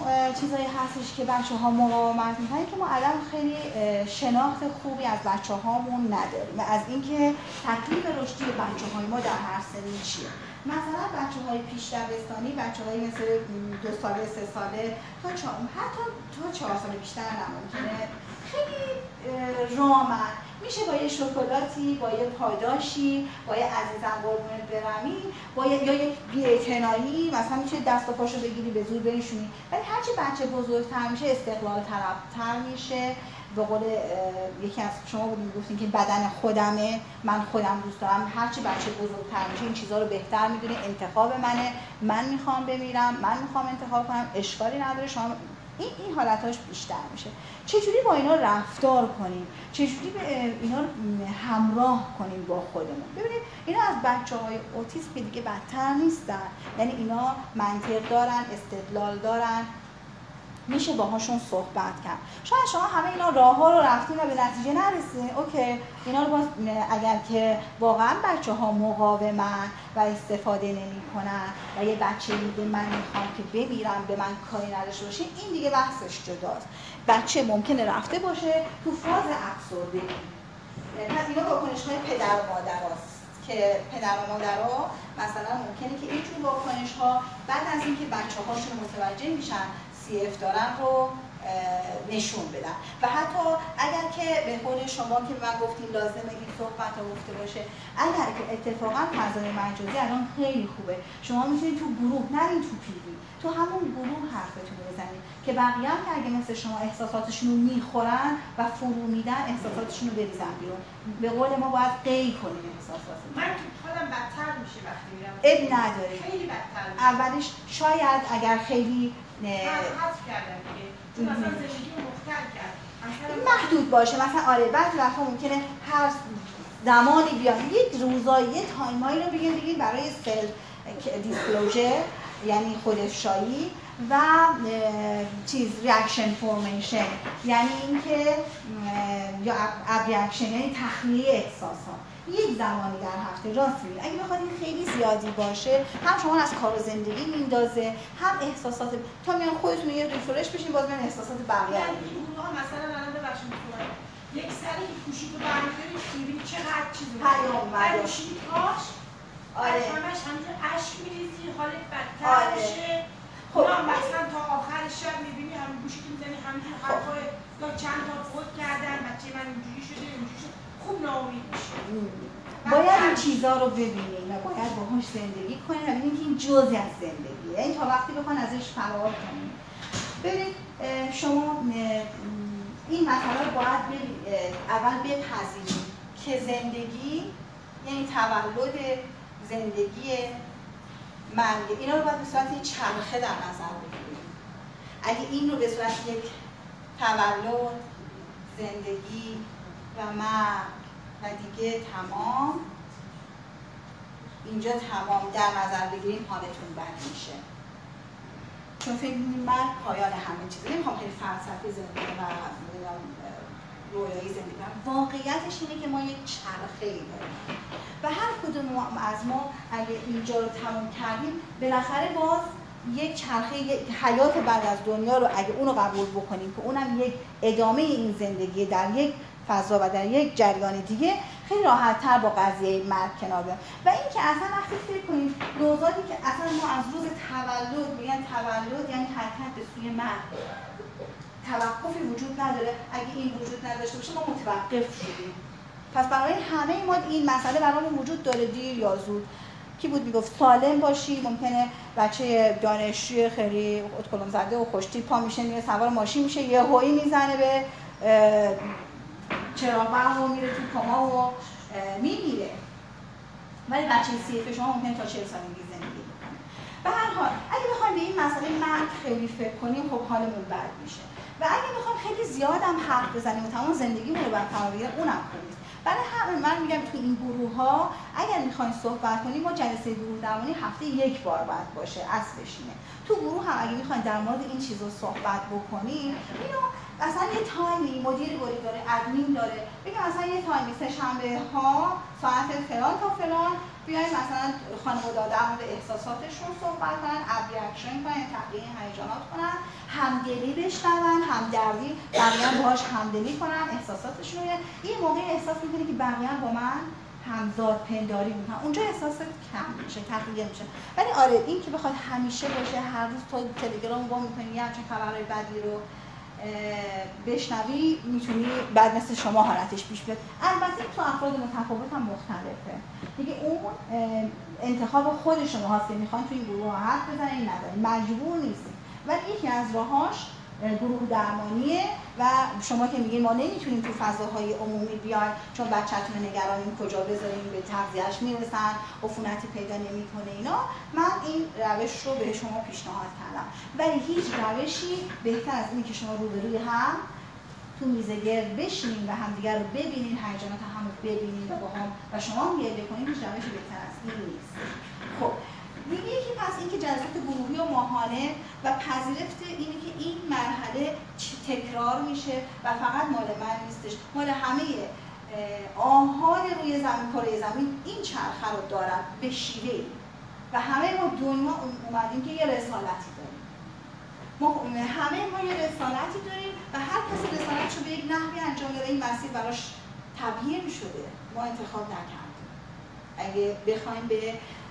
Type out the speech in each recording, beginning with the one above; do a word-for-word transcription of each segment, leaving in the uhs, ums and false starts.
چیزایی هستش که بچه ها مقاومت میکنن که ما الان خیلی شناخت خوبی از بچه هامون نداریم از اینکه تکلیف رشدی بچه های ما در هر سنی چیه. مثلا بچه های پیش دبستانی، بچه های مثل دو ساله، سه ساله تا چهار، حتی تا چهار ساله بیشتر نممکنه، خیلی رامن میشه با یه شکلاتی، با یه پاداشی، با یه عزیزم قربونت برمی، با یه یا یک بی‌اعتنایی مثلا میشه دست و پاشو بگیری به زور بنشونی. ولی هرچی بچه بزرگتر میشه استقلال طلب‌تر میشه. به قول یکی از شما بودین گفتین که بدن خودمه، من خودم دوست دارم. هرچی بچه بزرگتر میشه این چیزا رو بهتر میدونه، انتخاب منه، من میخوام بمیرم، من میخوام انتخاب کنم، اشکالی نداره شما. این این حالتاش بیشتر میشه. چجوری با اینا رفتار کنیم؟ چجوری به اینا همراه کنیم با خودمون؟ ببینید اینا از بچه‌های اوتیسم که دیگه بدتر نیستن، یعنی اینا منطق دارن، استدلال دارن، میشه باهاشون صحبت کرد. شاید شما همه اینا راه‌ها رو رفتین و به نتیجه نرسیدین، اوکی اینا رو باز اگر که واقعا بچه‌ها مقاومن و استفاده نمی‌کنن و یه بچه میگه من میخوام که بمیرم به من کاری نداشته باشه، این دیگه بحثش جداست. بچه ممکنه رفته باشه تو فاز افسردگی. پس اینا واکنش‌های پدر و مادرهاست که پدر و مادرها مثلا ممکنه که اینجور واکنش‌ها بعد از اینکه بچه‌هاشون متوجه میشن سی اف دارن رو نشون بدن. و حتی اگر که به قول شما که من گفتیم لازمه این صحبت ها گفته باشه، اگر که اتفاقا فضای مجازی الان خیلی خوبه، شما میتونید تو گروه، نرین تو پیوی، تو همون گروه حرفتون رو بزنید که بقیه هم که اگه مثل شما احساساتشون رو میخورن و فرو میدن احساساتشون رو بریزن بیرون. به قول ما باید قی کنیم احساساتشون. من تو حالم بدتر میشه وقتی میرم. اب نداره. خیلی بدتر میشه. اولش شاید اگر خیلی من حذف کردم دیگه. چون مثلا زندگی رو مختل کرد. محدود باشه. مثلا آره بعضی وقتا ممکنه هر زمانی بیان یک روزایی یه تایمایی رو بگید بگید برای سلف دیسکلوزر، یعنی خودافشایی و چیز ریاکشن فورمیشن، یعنی اینکه یا اب ریاکشن یعنی تخلیه احساسات. یک زمانی در هفته راست میگید. اگه بخواد این خیلی زیادی باشه هم شما از کار و زندگی میندازه، هم احساسات تا میان خودتون یه ریفرش بشین باز میان احساسات بقیه رو میگید. اونها مثلا الان ببخشید میگم یک سری کوشید و برمی‌داری می‌بینی چقدر چیزی پیام بعد میشینی کاش آره همش همینجور اشک می‌ریزی حالت بدتر آره. میشه. خب مثلا تا آخر شب می‌بینی هم گوشی می‌زنی همینجور حرفای یا چند تا فوت کردن بچه من اینجوری شده اینجوری شده خوب ناامید میشه. باید این چیزا رو ببینید و باید باهاش زندگی کنید و ببینید که این جزئی از زندگیه، یعنی تا وقتی بخوان ازش فرار کنید. ببینید شما این مسئله رو باید اول بپذیرید که زندگی یعنی تولد، زندگی، مرگ، اینا رو باید به صورت یک چرخه در نظر بگیرید. اگه این رو به صورت یک تولد، زندگی و مرگ و دیگه تمام اینجا تمام در نظر بگیریم حالتون بد میشه. چون فکر می‌کنید مرگ پایان همه چیزه. نمیخوام خیلی فلسفی زندگی و رویایی زندگی کنم. واقعیتش اینه که ما یک چرخه‌ای داریم و هر کدوم از ما اگه اینجا رو تمام کردیم بالاخره باز یک چرخه، یک حیات بعد از دنیا رو اگه اونو قبول بکنیم که اونم یک ادامه این زندگی در یک فضا و در یک جریان دیگه، خیلی راحت‌تر با قضیه مرگ کنار بیایم. و این که اصلا وقتی فکر کنیم نوزادی که اصلا ما از روز تولد میگن تولد یعنی حرکت به سوی مرگ، توقفی وجود نداره. اگه این وجود نداشته باشه ما متوقف شدیم. پس برای همه ما این مسئله برامون وجود داره دیر یا زود. کی بود میگفت سالم باشی، ممکنه بچه دانشجوی خیلی خودکلم زده و خوشتی پا میشه میره سوار ماشین میشه یه هویی میزنه به چراغ برق و میره تو کما و میمیره. ولی بچه سی اف شما ممکنه تا چهل سالگی زندگی بکنه. به هر حال اگه بخوایم به این مسئله مرگ خیلی فکر کنیم خب حالمون بد میشه. و اگه بخوایم خیلی زیاد هم حرف بزنیم و تمام زندگیمون رو برقرار بگیریم اونم خوب نیست. برای همین من میگم تو این گروه ها اگر میخواین صحبت کنیم ما جلسه گروه درمانی هفته یک بار باید باشه، اصل بشینه. تو گروه هم اگه میخواین در مورد این چیزا صحبت بکنیم اینو مثلا یه تایمی مدیر گروه داره، ادمین داره، بگم مثلا یه تایمی سه شنبه ها ساعت فلان تا فلان بیاین مثلا خانواده در مورد احساساتشون صحبت کنن، ابریکشن کنن، تحلیل هیجانات کنن، همدلی بشنون، همدردی بقیه باهاش همدلی کنن، احساساتشون رو این موقع احساس میکنه که بقیه با من همزاد پنداری میکنن، اونجا احساسات کم میشه، تقلیل میشه. ولی آره این که بخواد همیشه باشه، هر روز تو تلگرام با میکنی یه همچین خبرهای بدی رو بشنوی، میتونی بعد مثل شما حالتش پیش بیاد. البته تو افراد متفاوت هم مختلفه دیگه، اون انتخاب خود شما هست که میخواین تو این گروه حرف بزنین، ندارین، مجبور نیستین. ولی یکی از راهاش گروه درمانیه و شما که میگین ما نمیتونیم تو فضاهای عمومی بیاین چون بچه‌تون نگرانیم کجا بذاریم، به تغذیه‌اش میرسن، عفونتی پیدا نمیکنه اینا، من این روش رو به شما پیشنهاد کردم. ولی هیچ روشی بهتر از اینه که شما روبروی هم تو میز گرد بشینین و همدیگر رو ببینین، هیجانات هم رو ببینین و با هم و شما هم گریه کنین، هیچ روشی بهتر از این نیست. خب دیگه یکی پس این که جلسات گروهی و ماهانه و پذیرفت اینه که این مرحله تکرار میشه و فقط مال من نیستش، مال همه آنها روی زمین، کره زمین این چرخه رو دارن به شیوه‌ای و همه ما دنیا اومدیم که یه رسالتی داریم. ما همه ما یه رسالتی داریم و هر کسی رسالتشو به یک نحوی انجام داده، این مسیر براش تبیین شده، ما انتخاب نکردیم. اگه بخوایم به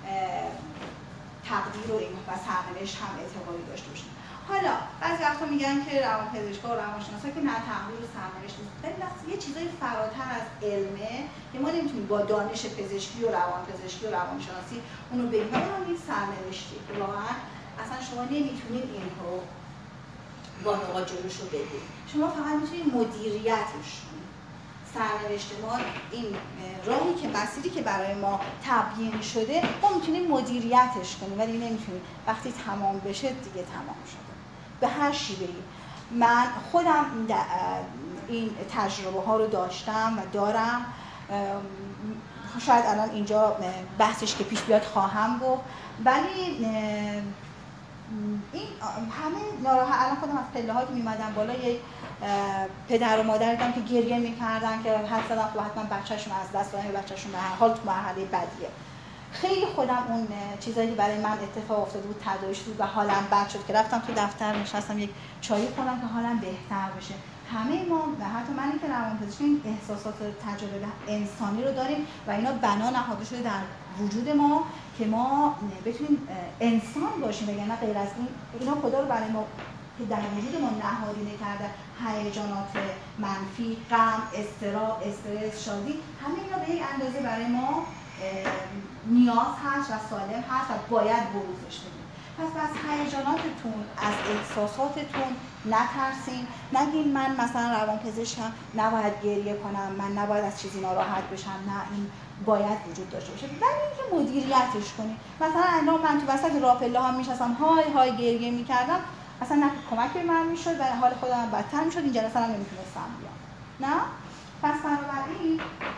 تقدیر و این و سرنوشت هم اعتباری داشته باشیم. حالا بعضی وقتا میگن که روانپزشکا و روانشناسا که نه تقدیر و سرنوشت نیست، ولی یه چیزای فراتر از علمه که ما نمیتونیم با دانش پزشکی و روانپزشکی و روانشناسی اونو بگیم. اون نیست سرنوشتی که واقعا اصلا شما نمیتونید این رو با نقاط جلوش رو بگید. شما فقط میتونید مدیریتش کنید. سرنوشت ما این راهی که مسیری که برای ما تبیین شده ما میتونیم مدیریتش کنیم، ولی نمیتونیم وقتی تمام بشه دیگه تمام شده به هر شیوهی. من خودم این تجربه ها رو داشتم و دارم، شاید الان اینجا بحثش که پیش بیاد خواهم گفت، ولی این همه ناراحت. الان خودم از پله ها که میمدم بالا یک پدر و مادر دیدم که گریه میکردن که حد زدن خب حتما بچه‌شون از دست دادن، بچه‌شون به هر حال تو مرحله بدیه. خیلی خودم اون چیزایی که برای من اتفاق افتاده بود تداعی شد و حالم بد شد که رفتم تو دفتر نشستم یک چایی خوردم که حالم بهتر بشه. همه ما و حتی منی که روانپزشکی احساسات تجربه انسانی رو داریم و اینا بنا نهاده شده در وجود ما که ما بتونیم انسان باشیم، وگرنه غیر از این اینا خدا رو برای ما که در وجود ما نهادینه کرده، هیجانات منفی، غم، اضطراب، استرس، شادی، همه اینا به یک اندازه برای ما نیاز هست و سالم هست و باید بروزش بدیم. پس از هیجاناتتون، از احساساتتون نترسین، نگین من مثلا روانپزشکم نباید گریه کنم، من نباید از چیزی ناراحت بشم، نه این باید وجود داشته باشه، ولی اینکه مدیریتش کنی. مثلا الان من تو وسط راه پله ها میشستم های های گریه میکردم، اصلا نه کمک به من میشد و حال خودم بدتر میشد، این جلسه هم نمیتونستم بیام. نه؟ پس بنابراین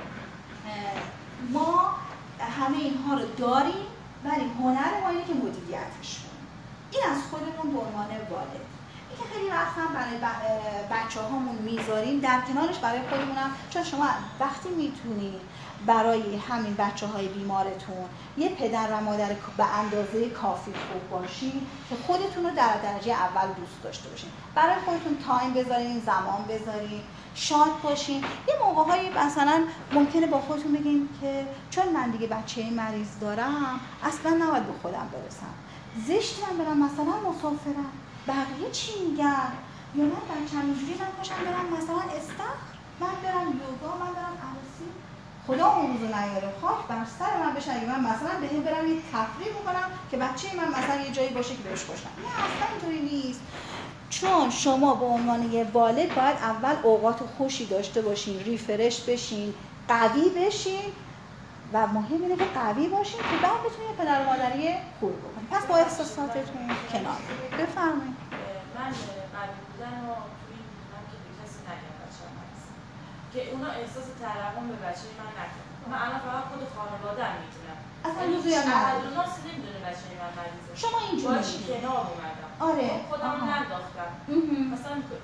ما همه اینها رو داریم، ولی هنر ما اینه که مدیریتش کنیم. این از خودمون به عنوان والد. این که خیلی وقت هم برای بچه هامون میذاریم، در کنارش برای خودمونم، چون شما وقتی میتونید برای همین بچه های بیمارتون یه پدر و مادر به اندازه کافی خوب باشین که خودتون رو در درجه اول دوست داشته باشین، برای خودتون تایم بذارین، زمان بذارین، شاد باشین. یه موقع‌هایی مثلا ممکنه با خودتون بگین که چون من دیگه بچه مریض دارم اصلا نباید به خودم برسم، زشت من برم مثلا مسافرم، بقیه چی میگن، یا من بچه‌م اینجوری من پاشم برم مثلا استخر، من برم یوگا، من برم عروسی، خدا اون روزو نیاره، خاک بر سر من بشه اگه من مثلا بهم برم یه تفریح بکنم که بچه من مثلا یه جایی باشه که بهش خوشم. نه اصلا اینطوری نیست. چون شما به عنوان یه والد باید اول اوقات خوشی داشته باشین، ریفرش بشین، قوی بشین و مهم اینه که قوی باشین که بعد بتونید پدر و مادری خوب بکنید. پس با احساساتتون کنار بفرمایید. من قوی بودن رو توی این دیدم که به کسی نگم بچه‌م هست که اونا احساس ترحم به بچه من نکنه. من الان فقط خود خانواده‌ام میتونم. اصلا لزومی نداره. اولوناس نمیدونه بچه من مریضه. شما اینجوری باش کنار اومدم. آره. خودم ننداختم. مثلا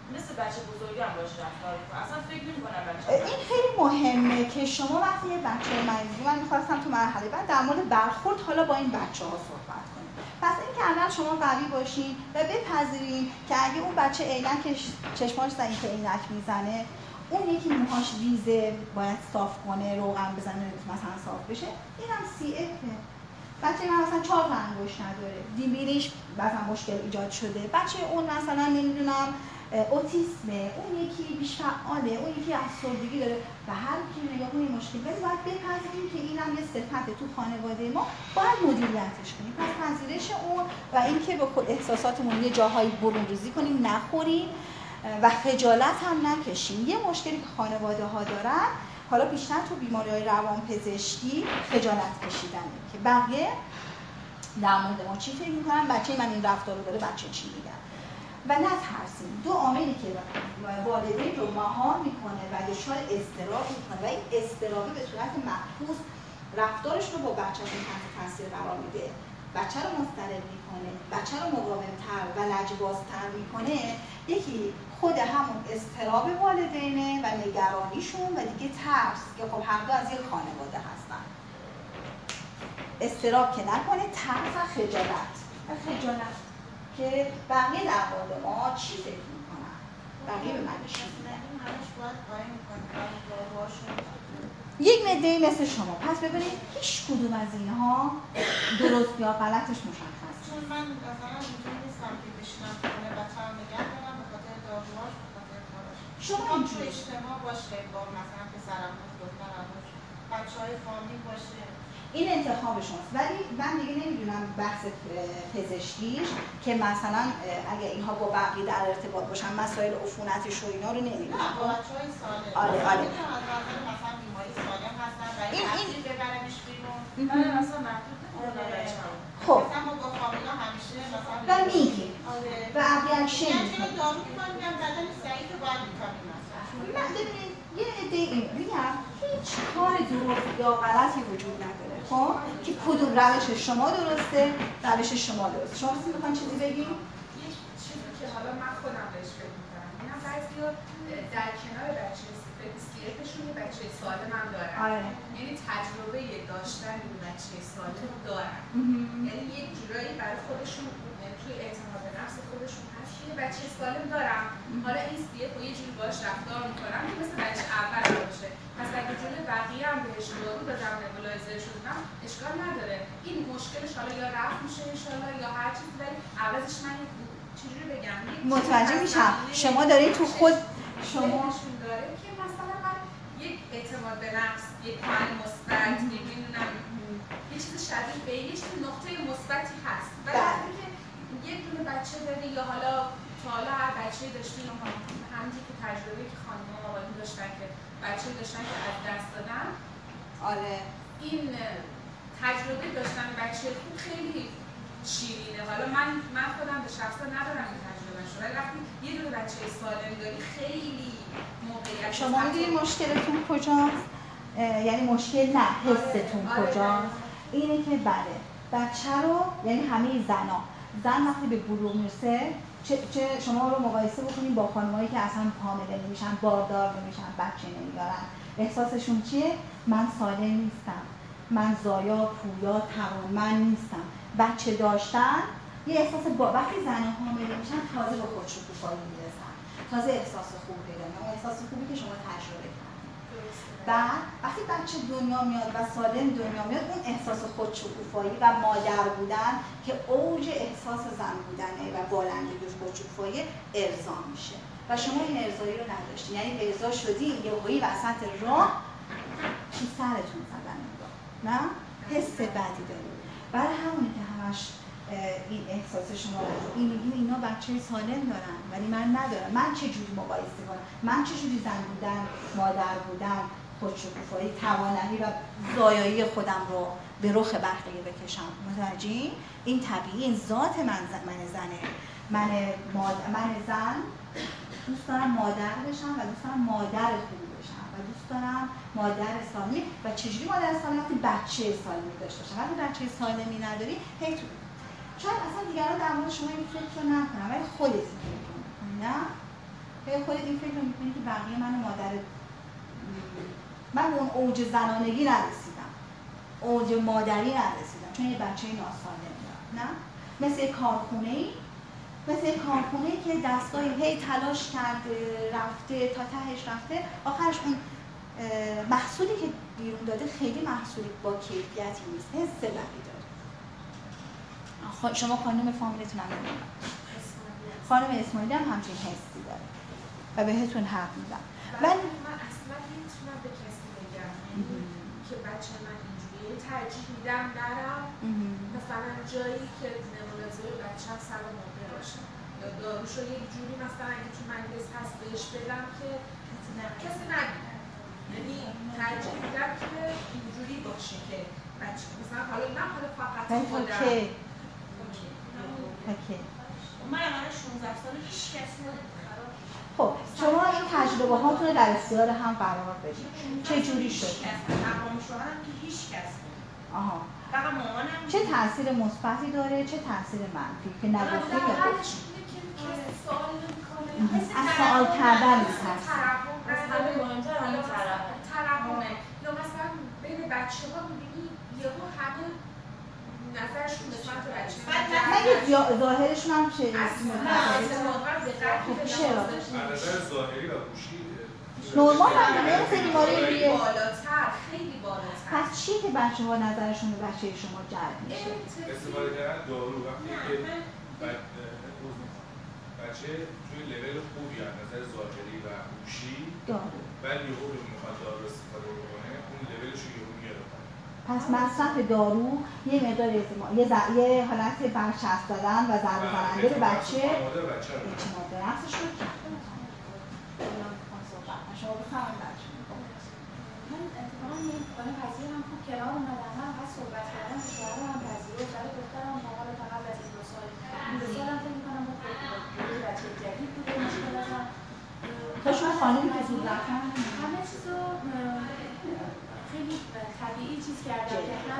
مثل بچه بزرگی هم باش رفتار میکنه. اصلا فکر نمی‌کنم بچه این خیلی مهمه که شما وقتی یه بچه مریضی، من می‌خواستم تو مرحله بعد در مورد برخورد حالا با این بچه‌ها صحبت کنیم. پس این که اول شما قوی باشین و بپذیرین که اگه اون بچه عینکش چشماش زنی که عینک میزنه، اون یکی موهاش ریزه باید صاف کنه، روغن بزنه مثلا صاف بشه، اینم سی افه. بچه من مثلا چهار تا انگشت نداره، دیمینیش مثلا مشکل ایجاد شده، بچه اون مثلا نمیدونم اوتیسمه، اون یکی بیش فعاله، اون یکی افسردگی داره و هر کی نگاه کنه مشکل، ولی باید بپذیریم که اینم یه صفت تو خانواده ما، باید مدیریتش کنیم. پس پذیرش اون و اینکه به خود احساساتمون یه جاهایی برون‌ریزی کنیم، نخوریم و خجالت هم نکشیم. یه مشکلی که خانواده ها دارن، حالا بیشتر تو بیماری‌های روانپزشکی، خجالت کشیدنه که بقیه در مورد ما چی فکر می‌کنن، بچه من این رفتار رو داره، بچه چی میگن. و نترسیم. دو عاملی که والدین رو مهار میکنه و دچار اضطراب میکنه و این اضطرابی به صورت محفوظ رفتارش رو با بچه‌شون تحت تاثیر قرار میده، بچه رو مضطرب میکنه، بچه رو مقاوم‌تر و لجبازتر میکنه. یکی خود همون اضطراب والدینه و نگرانیشون و دیگه ترس که خب هر دو از یک خانواده هستن. اضطراب که نکنه، ترس و خجالت و خجالت که بقیه در مورد ما چی فکر میکنن، بقیه به من چی میگن. یک مدهی مثل شما. پس ببینید هیچ کدوم از اینها درست یا غلطش مشخص. چون من مثلا اینجوری نیستم که بشینم خونه بچه‌ام نگه دارم به خاطر داروهاش، به خاطر کاراش. شما اینجوری اجتماع باشه با مثلا پسرم و دخترم باشه، بچه‌های فامیل باشه. این انتخاب شماست، ولی من دیگه نمیدونم بحث پزشکیش که مثلا اگه اینها با بقیه در ارتباط باشن، مسائل عفونتش و اینا رو نمیدونم. با بچه‌های سالم. آره آره. از نظر مثلا بیماری سالم هستن و این تاثیر ببرنش بیرون. آره مثلا محدود نمی‌کنه بچه‌ها. خب مثلا ما با فامیلا همیشه مثلا و میگیم و ابریکشن میگن دارو می‌خوام، میگم بدن ضعیف باید ویتامین مصرف کنه. من ببینید یه عده این میگم هیچ کار درست یا غلطی وجود نداره. خب که کدوم روش شما درسته، روش شما درسته. شما مثلا میخواین چیزی بگین؟ یک چیزی که حالا من خودم بهش فکر می‌کنم، اینا بعضیا در کنار بچه اسکلتشون یه بچه سالم هم دارن. آره. یعنی تجربه داشتن این بچه سالم دارن. یعنی یک جورایی برای خودشون توی اعتماد به نفس خودشون هست که یه بچه سالم دارم، حالا این سیه با یه جوری باهاش رفتار می‌کنم که مثل بچه اول باشه. پس اگه جلوی بقیه هم بهش دارو دادم، نبولایزر شدم، اشکال نداره. این مشکلش حالا یا رفع میشه انشالله یا هر چیزی، ولی عوضش من چجوری بگم؟ متوجه میشم. شما دارید تو خود شما نشون داره که مثلا من یک اعتماد به نفس، یک عامل مثبت، نمیدونم یه چیز شبیه به یه چیز نقطه مثبتی هست. ولی وقتی که یک دونه بچه داری یا حالا تا حالا هر بچه‌ای داشتین و همونجور که تجربه که خانم‌ها و آقایون داشتن که بچه‌ای داشتن که از دست دادن، آره این تجربه داشتن بچه خوب خیلی شیرینه. حالا من من خودم به شخصا ندارم این تجربه شو، ولی وقتی یه دونه بچه سالم داری خیلی موقعیت. شما میدونی مشکلتون کجاست؟ یعنی مشکل نه، حستون کجاست؟ اینه که بله بچه رو، یعنی همه زنا زن وقتی به بلوغ میرسه، چه, چه شما رو مقایسه بکنید با خانمایی که اصلا حامله نمیشن، باردار نمیشن، بچه نمیدارن، احساسشون چیه؟ من سالم نیستم، من زایا، پویا، توانمند نیستم. بچه داشتن یه احساس با وقتی زن حامله میشن تازه به خودشکوفایی میرسن، تازه احساس خوب پیدا میکنن، اون احساس خوبی که شما تجربه کردید. بعد وقتی بچه دنیا میاد و سالم دنیا میاد، اون احساس خودشکوفایی و مادر بودن که اوج احساس زن بودنه و بالندگی و خودشکوفایی ارضا میشه و شما این ارضایی رو نداشتین، یعنی ارضا شدی یهویی وسط راه تو سرتون زدن انگار، نه؟ حس بدی دارید. برای همونه که همش این احساس شما این میگین اینا بچه سالم دارن ولی من ندارم، من چه جوری مقایسه کنم، من چه جوری زن بودن، مادر بودن، خودشکوفایی، توانایی و زایایی خودم رو به رخ بقیه بکشم. متوجهی؟ این طبیعی، این ذات من زن، من زنه. من مادر، من زن دوست دارم مادر بشم و دوست دارم مادر خوبی بشم و دوست دارم مادر سالمی. و چجوری مادر سالمی؟ وقتی بچه سالمی داشته باشم. وقتی بچه سالمی نداری، هی تو شاید اصلا دیگران در مورد شما این فکر رو نکنم ولی خودت فکر کنی، نه؟ که خودت این فکر رو میکنی که بقیه من و مادر من به اون اوج زنانگی نرسیدم، اوج مادری نرسیدم چون یه بچه ناسالم دارم، نه؟ مثل یک کارخونه‌ای مثل یک کارخونه‌ای که دستگاهی هی تلاش کرده رفته تا تهش رفته، آخرش اون محصولی که بیرون داده خیلی محصولی با کیفیتی نیست، حس بدی داره. شما خانم فامیلتون هم نمیدونم، خانم اسماعیلی هم همچین حسی داره و بهتون حق میدم. ولی من اصلا نمیتونم به کسی بگم که بچه من اینجوریه، ترجیح میدم نرم مثلا جایی که نمونازوی بچه هم سلام موقع باشه یا داروشو یک جوری مثلا اگه تو مجلس هست بهش بدم که کسی نگیره، یعنی ترجیح میدم که اینجوری باشه که بچه مثلا حالا نه حالا فقط خودم اوکی اوکی من الان شانزده ساله هیچ کسی نمیخواد. خب شما این تجربه هاتون رو در اختیار هم قرار بدید. چه جوری شد؟ تمام شوهرم که هیچ کس نمیخواد. آها. فقط مامانم. چه تاثیر مثبتی داره چه تاثیر منفی که نگفتید یا گفتید؟ از سوال کردن نیست هست. از همه مهمتر همه ترحم. ترحمه. یا مثلا بین بچه ها میبینی یهو همه نظرشون نسبت به بچه مگه ظاهرشون هم چه اصلا چرا؟ از نظر ظاهری و گوشی نورمال هم دیگه مثل بیماری روی بالاتر خیلی بالاتر. پس چیه که بچه ها نظرشون به بچه شما جلب میشه؟ استفاده کردن دارو وقتی که بچه توی لول خوبی از نظر ظاهری و گوشی دارو ولی یهو میخواد دارو استفاده کنه اون لولش رو یهو میاره. پس مصرف دارو یه مقدار اعتماد یه, ز... یه حالت برچسب دادن و ضربه زننده به بچه اعتماد به نفسش رو کرد. شما بفرمایید بچه. من اتفاقا با این قضیه هم خوب کنار اومدم، من هست صحبت کردم که شوهرم هم پذیرفت، ولی دخترم با حال تا قبل از این دو سال این دو سال هم فکر می‌کنم با یه بچه جدید بوده مشکلاتم. تا شما خانمی که زود رفتن همه چیزو خیلی طبیعی چیز کردم که